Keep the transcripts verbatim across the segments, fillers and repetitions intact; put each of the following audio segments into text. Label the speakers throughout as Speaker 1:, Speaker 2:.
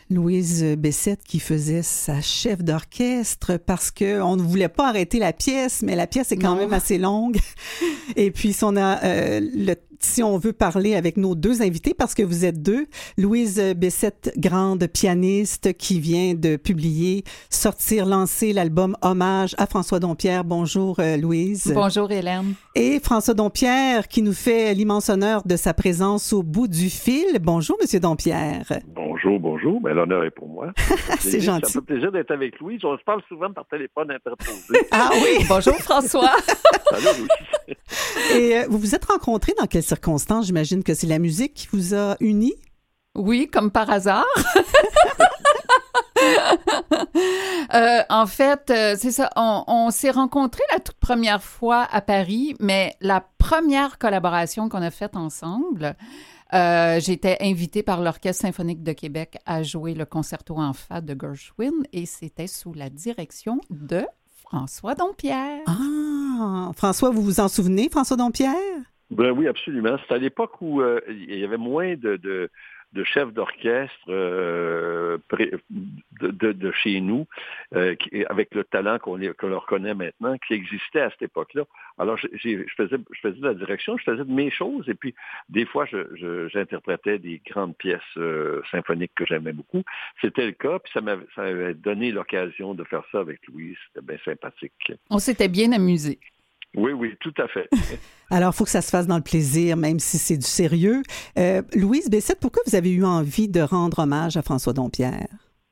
Speaker 1: Louise Bessette qui faisait sa chef d'orchestre parce qu'on ne voulait pas arrêter la pièce, mais la pièce est quand non. même assez longue. Et puis, si on, a, euh, le, si on veut parler avec nos deux invités, parce que vous êtes deux, Louise Bessette, grande pianiste qui vient de publier, sortir, lancer l'album Hommage à François Dompierre. Bonjour euh, Louise.
Speaker 2: Bonjour Hélène.
Speaker 1: Et François Dompierre qui nous fait l'immense honneur de sa présence au bout du fil. Bonjour Monsieur Dompierre.
Speaker 3: Bonjour, bonjour. Ben, l'honneur est pour moi.
Speaker 1: C'est gentil.
Speaker 3: Ça me fait plaisir d'être avec Louise. On se parle souvent par téléphone interposé.
Speaker 2: Ah oui, bonjour François.
Speaker 3: Salut Louise.
Speaker 1: Et euh, vous vous êtes rencontrés dans quelles circonstances? J'imagine que c'est la musique qui vous a unis?
Speaker 2: Oui, comme par hasard. euh, en fait, euh, c'est ça, on, on s'est rencontrés la toute première fois à Paris, mais la première collaboration qu'on a faite ensemble, euh, j'étais invitée par l'Orchestre symphonique de Québec à jouer le concerto en fa de Gershwin et c'était sous la direction de François Dompierre.
Speaker 1: Ah, François, vous vous en souvenez, François Dompierre?
Speaker 3: Ben oui, absolument. C'était à l'époque où euh, il y avait moins de... de... de chefs d'orchestre euh, pré, de, de, de chez nous, euh, qui, avec le talent qu'on, qu'on leur connaît maintenant, qui existait à cette époque-là. Alors, j'ai, je, faisais, je faisais de la direction, je faisais de mes choses, et puis des fois, je, je, j'interprétais des grandes pièces euh, symphoniques que j'aimais beaucoup. C'était le cas, puis ça m'avait, ça m'avait donné l'occasion de faire ça avec Louise. C'était bien sympathique.
Speaker 2: On s'était bien amusés.
Speaker 3: Oui, oui, tout à fait.
Speaker 1: Alors, il faut que ça se fasse dans le plaisir, même si c'est du sérieux. Euh, Louise Bessette, pourquoi vous avez eu envie de rendre hommage à François Dompierre?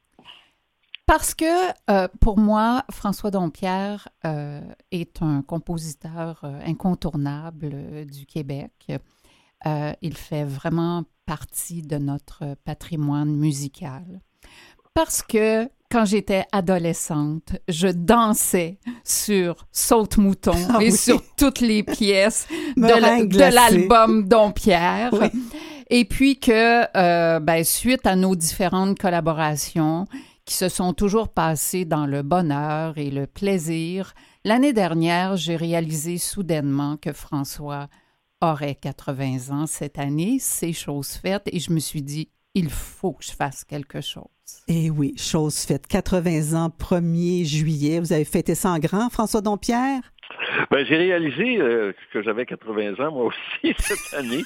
Speaker 2: Parce que, euh, pour moi, François Dompierre euh, est un compositeur euh, incontournable euh, du Québec. Euh, il fait vraiment partie de notre patrimoine musical. Parce que, quand j'étais adolescente, je dansais sur Saute-Mouton ah, et oui. sur toutes les pièces de, la, de l'album Dompierre. Oui. Et puis que, euh, ben, suite à nos différentes collaborations qui se sont toujours passées dans le bonheur et le plaisir, l'année dernière, j'ai réalisé soudainement que François aurait quatre-vingts ans cette année. C'est chose faite et je me suis dit, il faut que je fasse quelque chose.
Speaker 1: Eh oui, chose faite. quatre-vingts ans, premier juillet. Vous avez fêté ça en grand, François Dompierre?
Speaker 3: Ben, j'ai réalisé euh, que j'avais quatre-vingts ans, moi aussi, cette année.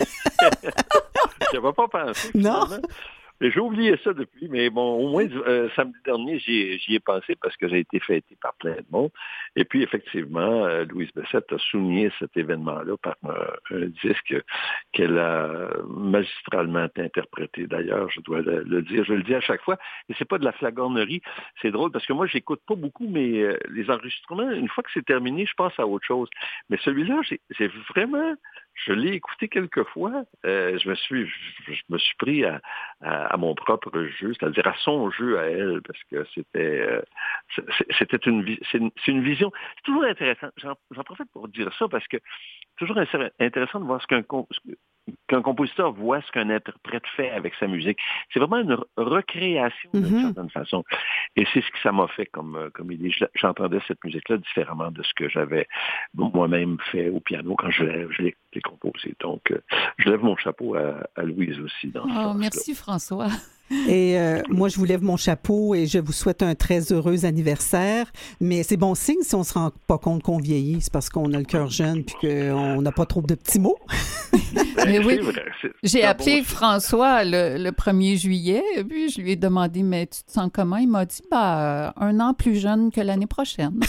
Speaker 3: Je n'avais pas pensé.
Speaker 1: Non.
Speaker 3: Finalement. J'ai oublié ça depuis, mais bon, au moins euh, samedi dernier, j'y, j'y ai pensé parce que j'ai été fêté par plein de monde. Et puis, effectivement, euh, Louise Bessette a souligné cet événement-là par euh, un disque qu'elle a magistralement interprété. D'ailleurs, je dois le, le dire, je le dis à chaque fois. Et c'est pas de la flagornerie. C'est drôle parce que moi, j'écoute pas beaucoup, mais euh, les enregistrements, une fois que c'est terminé, je passe à autre chose. Mais celui-là, j'ai, j'ai vraiment... Je l'ai écouté quelques fois. Euh, je me suis, je, je me suis pris à, à, à mon propre jeu, c'est-à-dire à son jeu à elle, parce que c'était, euh, c'était une, c'est une, c'est une vision. C'est toujours intéressant. J'en, j'en profite pour dire ça parce que c'est toujours intéressant de voir ce qu'un, qu'un compositeur voit, ce qu'un interprète fait avec sa musique. C'est vraiment une recréation d'une mm-hmm. certaine façon. Et c'est ce que ça m'a fait comme, comme idée. J'entendais cette musique-là différemment de ce que j'avais moi-même fait au piano quand je l'ai, je l'ai composé. Donc, euh, je lève mon chapeau à, à Louise aussi dans ce
Speaker 2: oh,
Speaker 3: sens-là.
Speaker 2: Merci François.
Speaker 1: Et euh, moi, je vous lève mon chapeau et je vous souhaite un très heureux anniversaire. Mais c'est bon signe si on ne se rend pas compte qu'on vieillit. C'est parce qu'on a le cœur jeune puis qu'on n'a pas trop de petits mots.
Speaker 2: Mais oui,
Speaker 3: c'est vrai, c'est,
Speaker 2: j'ai
Speaker 3: c'est
Speaker 2: appelé
Speaker 3: bon
Speaker 2: François le, le premier juillet, et puis je lui ai demandé, mais tu te sens comment? Il m'a dit, bah, un an plus jeune que l'année prochaine.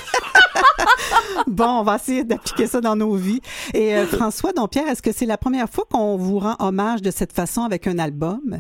Speaker 1: Bon, on va essayer d'appliquer ça dans nos vies. Et euh, François Dompierre, est-ce que c'est la première fois qu'on vous rend hommage de cette façon avec un album?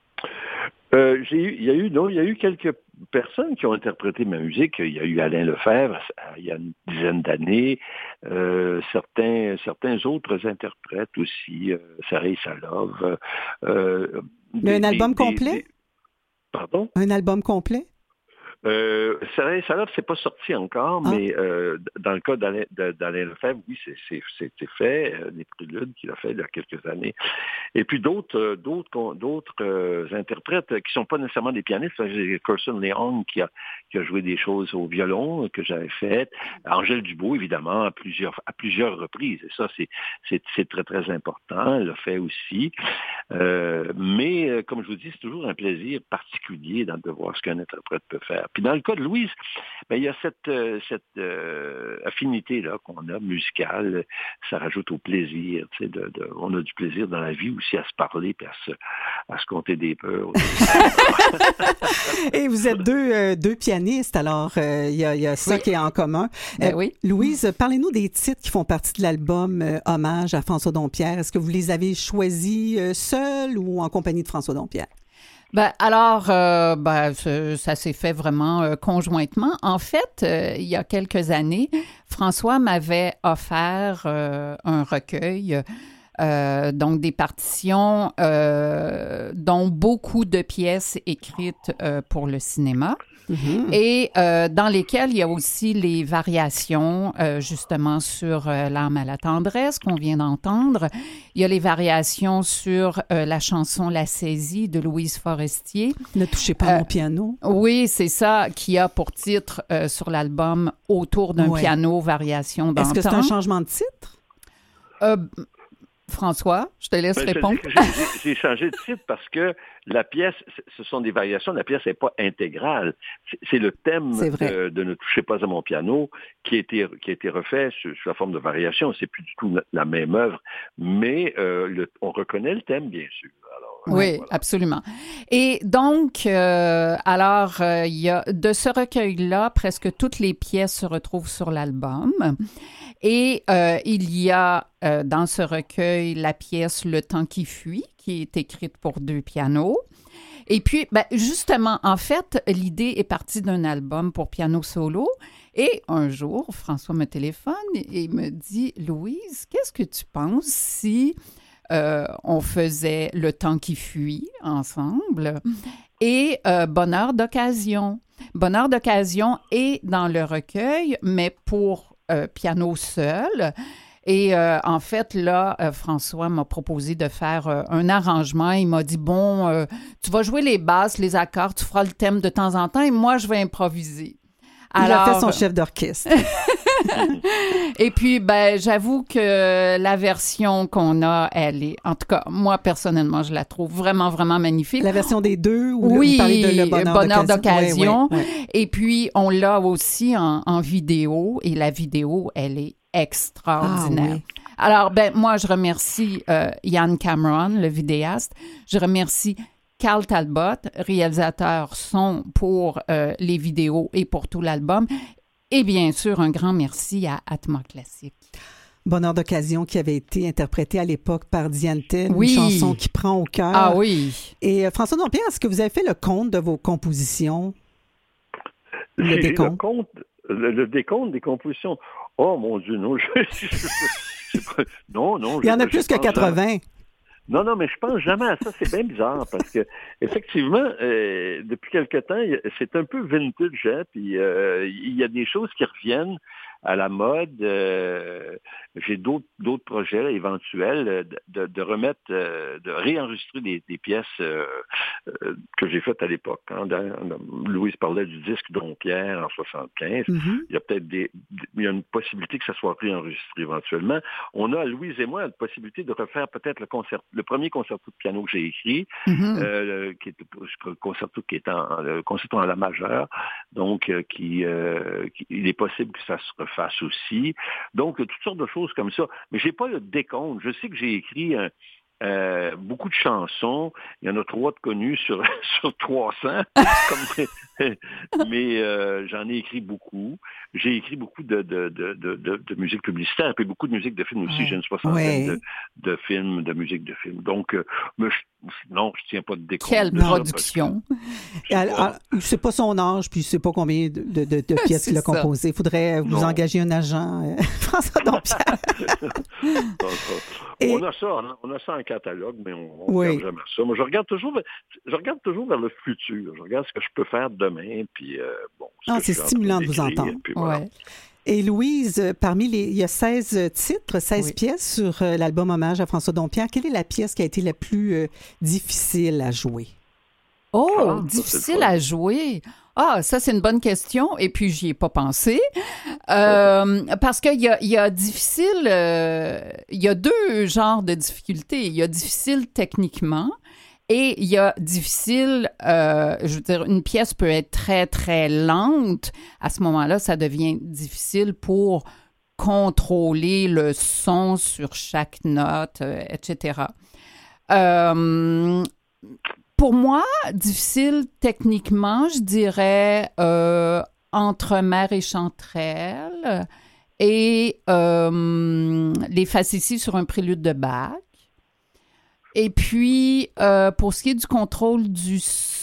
Speaker 3: Euh, j'ai eu, il y a eu, non, il y a eu quelques personnes qui ont interprété ma musique. Il y a eu Alain Lefebvre, il y a une dizaine d'années. Euh, certains, certains autres interprètes aussi, euh, Sarah Salov. Euh,
Speaker 1: Mais un album
Speaker 3: des,
Speaker 1: complet?
Speaker 3: Des, pardon?
Speaker 1: Un album complet?
Speaker 3: Euh, ça, ça là, c'est pas sorti encore,
Speaker 1: ah.
Speaker 3: mais euh, dans le cas d'Alain, d'Alain Lefebvre, oui, c'est, c'est, c'est fait, euh, des préludes qu'il a fait il y a quelques années. Et puis d'autres, euh, d'autres, d'autres euh, interprètes qui sont pas nécessairement des pianistes. J'ai Kirsten Leong qui a, qui a joué des choses au violon que j'avais faites. Angèle Dubois, évidemment, à plusieurs, à plusieurs reprises. Et ça, c'est, c'est, c'est très, très important. Elle l'a fait aussi. Euh, mais, euh, comme je vous dis, c'est toujours un plaisir particulier de voir ce qu'un interprète peut faire. Puis dans le cas de Louise, ben, il y a cette, euh, cette euh, affinité-là qu'on a, musicale. Ça rajoute au plaisir. Tu sais, de, de, on a du plaisir dans la vie aussi à se parler puis à se, à se compter des peurs.
Speaker 1: Et vous êtes deux, euh, deux pianistes, alors il euh, y, a, y a ça oui. qui est en commun.
Speaker 2: Ben euh, oui.
Speaker 1: Louise, parlez-nous des titres qui font partie de l'album euh, Hommage à François Dompierre. Est-ce que vous les avez choisis euh, seuls ou en compagnie de François Dompierre?
Speaker 2: Ben, alors, euh, ben, ça, ça s'est fait vraiment euh, conjointement. En fait, euh, il y a quelques années, François m'avait offert euh, un recueil, euh, donc des partitions, euh, dont beaucoup de pièces écrites euh, pour le cinéma. Mm-hmm. Et euh, dans lesquelles il y a aussi les variations, euh, justement, sur euh, l'âme à la tendresse qu'on vient d'entendre. Il y a les variations sur euh, la chanson La saisie de Louise Forestier.
Speaker 1: Ne touchez pas à
Speaker 2: euh,
Speaker 1: mon piano.
Speaker 2: Oui, c'est ça, qui a pour titre euh, sur l'album Autour d'un ouais. piano, variation d'antan.
Speaker 1: Est-ce que c'est un changement de titre?
Speaker 2: Euh, François, je te laisse
Speaker 3: ben,
Speaker 2: répondre.
Speaker 3: J'ai, j'ai changé de titre parce que la pièce, ce sont des variations, la pièce n'est pas intégrale. C'est, c'est le thème de, de Ne touchez pas à mon piano qui a été, qui a été refait sous, sous la forme de variation. C'est plus du tout la même œuvre, mais euh, le, on reconnaît le thème, bien sûr. Alors,
Speaker 2: oui, voilà. Absolument. Et donc, euh, alors, euh, il y a de ce recueil-là, presque toutes les pièces se retrouvent sur l'album. Et euh, il y a euh, dans ce recueil la pièce Le temps qui fuit, qui est écrite pour deux pianos. Et puis, ben, justement, en fait, l'idée est partie d'un album pour piano solo. Et un jour, François me téléphone et me dit « Louise, qu'est-ce que tu penses si euh, on faisait Le temps qui fuit ensemble et euh, Bonheur d'occasion ». Bonheur d'occasion est dans le recueil, mais pour Euh, piano seul. Et euh, en fait, là, euh, François m'a proposé de faire euh, un arrangement. Il m'a dit, bon, euh, tu vas jouer les basses, les accords, tu feras le thème de temps en temps et moi, je vais improviser.
Speaker 1: Alors, il a fait son chef d'orchestre.
Speaker 2: Et puis, ben, j'avoue que la version qu'on a, elle est, en tout cas, moi, personnellement, je la trouve vraiment, vraiment magnifique.
Speaker 1: La version des deux? Ou
Speaker 2: oui,
Speaker 1: vous parlez de le bonheur,
Speaker 2: bonheur
Speaker 1: d'occasion.
Speaker 2: d'occasion. Oui, oui, oui. Et puis, on l'a aussi en, en vidéo, et la vidéo, elle est extraordinaire. Ah, oui. Alors, ben, moi, je remercie euh, Ian Cameron, le vidéaste. Je remercie Carl Talbot, réalisateur son pour euh, les vidéos et pour tout l'album. Et bien sûr, un grand merci à Atma Classique.
Speaker 1: Bonheur d'occasion qui avait été interprété à l'époque par Diane Tell,
Speaker 2: oui.
Speaker 1: Une chanson qui prend au cœur.
Speaker 2: Ah oui.
Speaker 1: Et euh, François Dompierre, est-ce que vous avez fait le compte de vos compositions?
Speaker 3: Le J'ai décompte? Le, compte, le, le décompte des compositions. Oh mon Dieu, non. Je, je, je, je, non, non.
Speaker 1: Il y en a
Speaker 3: je,
Speaker 1: plus que quatre-vingts.
Speaker 3: Jamais. Non, non, mais je pense jamais à ça. C'est bien bizarre parce que, effectivement, euh, depuis quelque temps, c'est un peu vintage, hein, puis euh, il y a des choses qui reviennent à la mode. Euh, j'ai d'autres d'autres projets là, éventuels de, de remettre, euh, de réenregistrer des, des pièces euh, euh, que j'ai faites à l'époque. Hein. Louise parlait du disque Dompierre en soixante-quinze. Mm-hmm. Il y a peut-être des, il y a une possibilité que ça soit réenregistré éventuellement. On a, Louise et moi, la possibilité de refaire peut-être le concert, le premier concerto de piano que j'ai écrit, mm-hmm. euh, qui est le concerto qui est en, le concerto en la majeure, donc euh, qui, euh, qui, il est possible que ça se refasse aussi. Donc toutes sortes de choses comme ça. Mais j'ai pas le décompte. Je sais que j'ai écrit un, euh, beaucoup de chansons. Il y en a trois de connues sur sur trois cents. Comme, mais euh, j'en ai écrit beaucoup. J'ai écrit beaucoup de de de de, de, de musique publicitaire, puis beaucoup de musique de film aussi. Ouais. J'ai une soixantaine ouais. de, de films, de musique de film. Donc, euh, mais je, non, je ne tiens pas de décompte.
Speaker 2: Quelle
Speaker 3: de
Speaker 2: production!
Speaker 1: Je ne sais pas son âge, puis je ne sais pas combien de, de, de, de pièces qu'il a composées. Il faudrait vous non. engager un agent, euh, François Dompierre.
Speaker 3: Et... On a ça, on a ça en catalogue, mais on ne oui. regarde jamais ça. Moi, je regarde toujours, je regarde toujours vers le futur. Je regarde ce que je peux faire demain, puis euh, bon.
Speaker 1: Ah, c'est stimulant de vous entendre.
Speaker 3: Voilà.
Speaker 1: Ouais. Et Louise, parmi les, il y a seize titres, seize oui. pièces sur euh, l'album Hommage à François Dompierre. Quelle est la pièce qui a été la plus euh, difficile à jouer?
Speaker 2: Oh, ah, difficile à jouer. Ah, ça, c'est une bonne question. Et puis, j'y ai pas pensé. Euh, parce qu'il y a, il y a difficile... Euh, il y a deux genres de difficultés. Il y a difficile techniquement et il y a difficile... Euh, je veux dire, une pièce peut être très, très lente. À ce moment-là, ça devient difficile pour contrôler le son sur chaque note, euh, et cetera. Euh... Pour moi, difficile techniquement, je dirais euh, entre Mère et Chanterelle et euh, les facéties sur un prélude de Bach. Et puis, euh, pour ce qui est du contrôle du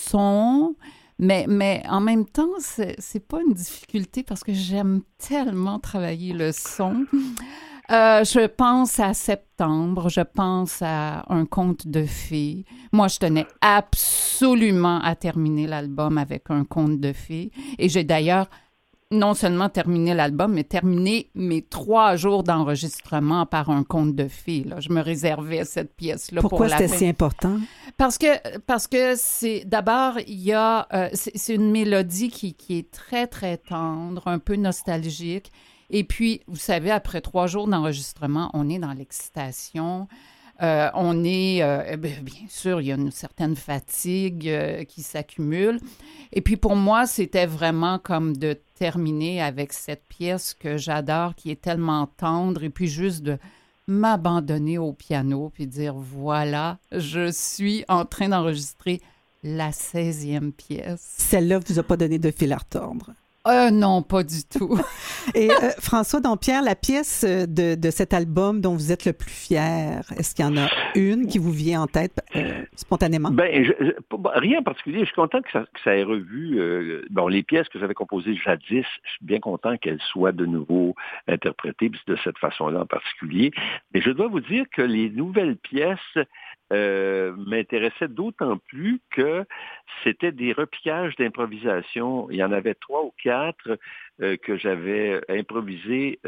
Speaker 2: son, mais, mais en même temps, c'est, c'est pas une difficulté parce que j'aime tellement travailler le son. Euh, je pense à Septembre, je pense à Un conte de fées. Moi, je tenais absolument à terminer l'album avec Un conte de fées. Et j'ai d'ailleurs non seulement terminé l'album, mais terminé mes trois jours d'enregistrement par Un conte de fées. Là. Je me réservais cette pièce-là pour la fin.
Speaker 1: Pourquoi c'était si important?
Speaker 2: Parce que, parce que c'est, d'abord, il y a, euh, c'est, c'est une mélodie qui, qui est très, très tendre, un peu nostalgique. Et puis, vous savez, après trois jours d'enregistrement, on est dans l'excitation. Euh, on est, euh, bien sûr, il y a une certaine fatigue euh, qui s'accumule. Et puis, pour moi, c'était vraiment comme de terminer avec cette pièce que j'adore, qui est tellement tendre, et puis juste de m'abandonner au piano, puis dire, voilà, je suis en train d'enregistrer la seizième pièce.
Speaker 1: Celle-là ne vous a pas donné de fil à retordre?
Speaker 2: Euh, non, pas du tout.
Speaker 1: Et euh, François Dompierre, la pièce de, de cet album dont vous êtes le plus fier, est-ce qu'il y en a une qui vous vient en tête euh, spontanément?
Speaker 3: Ben, je, je, rien en particulier. Je suis content que ça, que ça ait revu euh, bon, les pièces que j'avais composées jadis. Je suis bien content qu'elles soient de nouveau interprétées de cette façon-là en particulier. Mais je dois vous dire que les nouvelles pièces Euh, m'intéressait d'autant plus que c'était des repiquages d'improvisation. Il y en avait trois ou quatre euh, que j'avais improvisés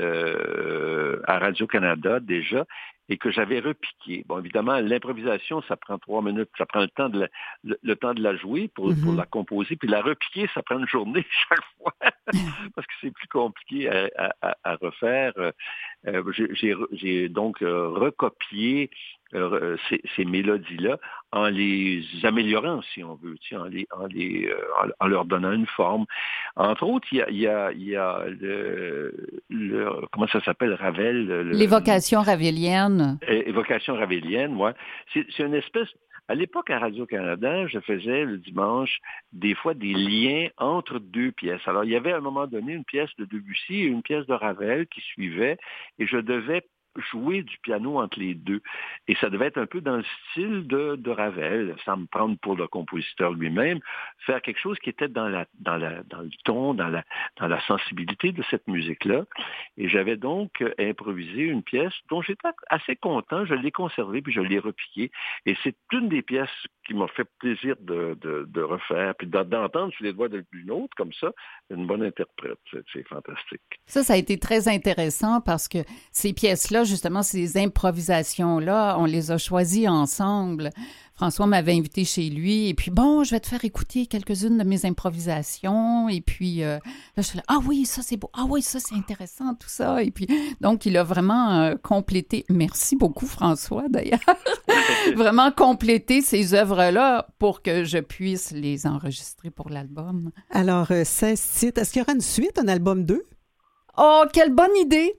Speaker 3: euh, à Radio-Canada déjà et que j'avais repiqué. Bon, évidemment, l'improvisation, ça prend trois minutes, ça prend le temps de la, le, le temps de la jouer pour, mm-hmm. pour la composer, puis la repiquer, ça prend une journée chaque fois, parce que c'est plus compliqué à, à, à refaire. Euh, j'ai, j'ai, j'ai donc euh, recopié Euh, ces, ces mélodies-là en les améliorant, si on veut, en, les, en, les, euh, en, en leur donnant une forme. Entre autres, il y a, il y a, il y a le, le... Comment ça s'appelle? Ravel? Le,
Speaker 2: L'évocation ravelienne.
Speaker 3: Évocation ravelienne, oui. C'est, c'est une espèce... À l'époque, à Radio-Canada, je faisais le dimanche des fois des liens entre deux pièces. Alors, il y avait à un moment donné une pièce de Debussy et une pièce de Ravel qui suivait, et je devais jouer du piano entre les deux. Et ça devait être un peu dans le style de, de Ravel, sans me prendre pour le compositeur lui-même, faire quelque chose qui était dans, la, dans, la, dans le ton, dans la, dans la sensibilité de cette musique-là. Et j'avais donc improvisé une pièce dont j'étais assez content. Je l'ai conservée, puis je l'ai repiquée. Et c'est une des pièces qui m'a fait plaisir de, de, de refaire, puis d'entendre sur les doigts d'une autre, comme ça, une bonne interprète. C'est, c'est fantastique.
Speaker 2: Ça, ça a été très intéressant parce que ces pièces-là, justement, ces improvisations-là, on les a choisies ensemble. François m'avait invité chez lui et puis, bon, je vais te faire écouter quelques-unes de mes improvisations. Et puis, euh, là, je suis là, ah oui, ça, c'est beau. Ah oui, ça, c'est intéressant, tout ça. Et puis, donc, il a vraiment euh, complété. Merci beaucoup, François, d'ailleurs. Vraiment complété ces œuvres-là pour que je puisse les enregistrer pour l'album.
Speaker 1: Alors, euh, seize titres. Est-ce qu'il y aura une suite, un album deux?
Speaker 2: Oh, quelle bonne idée!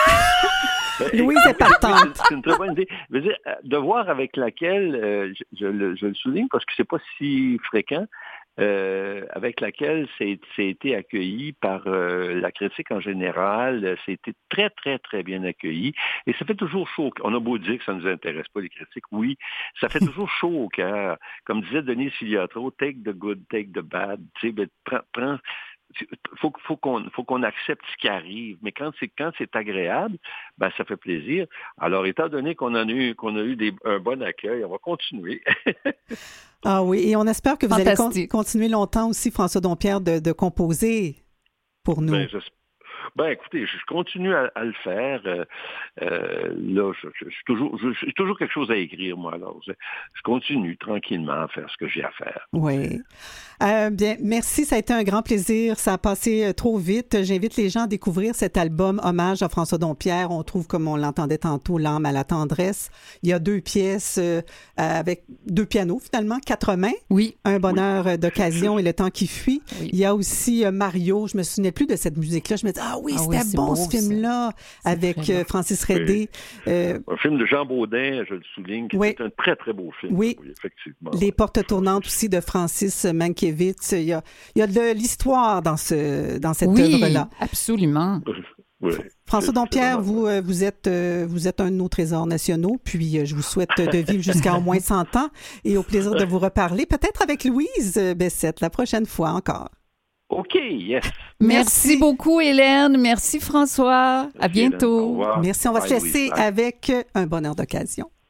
Speaker 1: Louise est partante.
Speaker 3: C'est une très bonne idée. Je veux dire, de voir avec laquelle, euh, je, je, le, je le souligne parce que c'est pas si fréquent, euh, avec laquelle c'est, c'est été accueilli par euh, la critique en général. C'était très, très, très bien accueilli. Et ça fait toujours chaud. On a beau dire que ça ne nous intéresse pas, les critiques. Oui, ça fait toujours chaud au cœur. Comme disait Denis Filiatro, take the good, take the bad. Tu sais, ben, prends, prends faut, faut qu'on, faut qu'on accepte ce qui arrive. Mais quand c'est, quand c'est agréable, ben, ça fait plaisir. Alors, étant donné qu'on en a eu, qu'on a eu des, un bon accueil, on va continuer.
Speaker 1: Ah oui, et on espère que vous
Speaker 2: Fantastique.
Speaker 1: allez con- continuer longtemps aussi, François Dompierre, de, de composer pour nous.
Speaker 3: Ben, Ben, écoutez, je continue à, à le faire. Euh, euh, là, je, je, je, suis toujours, je, j'ai toujours quelque chose à écrire, moi. Alors, je, je continue tranquillement à faire ce que j'ai à faire.
Speaker 1: Oui. Euh, bien, merci, ça a été un grand plaisir. Ça a passé euh, trop vite. J'invite les gens à découvrir cet album Hommage à François Dompierre. On trouve, comme on l'entendait tantôt, l'âme à la tendresse. Il y a deux pièces euh, avec deux pianos, finalement, quatre mains.
Speaker 2: Oui.
Speaker 1: Un bonheur oui. d'occasion et le temps qui fuit.
Speaker 2: Oui.
Speaker 1: Il y a aussi euh, Mario. Je me souvenais plus de cette musique-là. Je me dis, ah oui, ah c'était oui, bon beau, ce film-là, ça. Avec euh, Francis Redé.
Speaker 3: Oui. Euh, un film de Jean Baudin, je le souligne, qui oui. est un très, très beau film.
Speaker 1: Oui,
Speaker 3: oui effectivement.
Speaker 1: Les portes tournantes aussi de Francis Mankiewicz. Il y a, il y a de l'histoire dans, ce, dans cette
Speaker 2: oui,
Speaker 1: œuvre-là.
Speaker 2: Absolument.
Speaker 3: Oui.
Speaker 1: François Dompierre, vous, vous, êtes, vous êtes un de nos trésors nationaux, puis je vous souhaite de vivre jusqu'à au moins cent ans et au plaisir de vous reparler, peut-être avec Louise Bessette, la prochaine fois encore.
Speaker 3: OK, yes.
Speaker 2: Merci, Merci beaucoup, Hélène. Merci, François. Merci, à bientôt.
Speaker 3: Hélène.
Speaker 1: Merci, on va Bye, se laisser Louise. Avec un bonheur d'occasion.